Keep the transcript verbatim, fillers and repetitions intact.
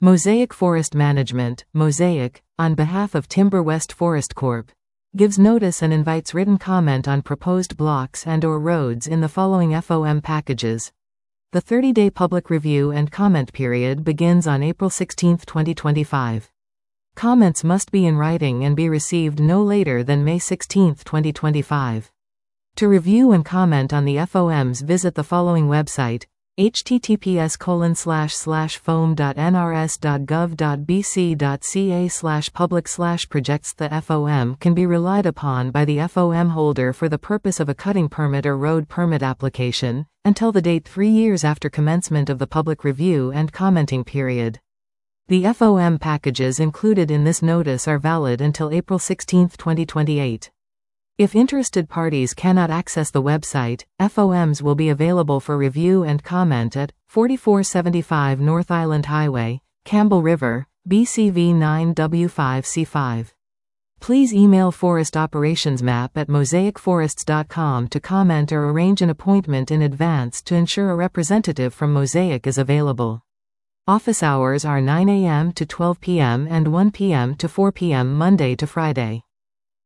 Mosaic Forest Management, Mosaic, on behalf of Timber West Forest Corporation, gives notice and invites written comment on proposed blocks and or roads in the following F O M packages. The thirty-day public review and comment period begins on April sixteenth, twenty twenty-five. Comments must be in writing and be received no later than May sixteenth, twenty twenty-five. To review and comment on the F O Ms, visit the following website: h t t p s colon slash slash foam dot n r s dot gov dot b c dot c a slash public slash projects. The F O M can be relied upon by the F O M holder for the purpose of a cutting permit or road permit application, until the date three years after commencement of the public review and commenting period. The F O M packages included in this notice are valid until April sixteenth, twenty twenty-eight. If interested parties cannot access the website, F O Ms will be available for review and comment at forty-four seventy-five North Island Highway, Campbell River, B C V nine W five C five. Please email Forest Operations Map at mosaic forests dot com to comment or arrange an appointment in advance to ensure a representative from Mosaic is available. Office hours are nine a m to twelve p m and one p m to four p m Monday to Friday.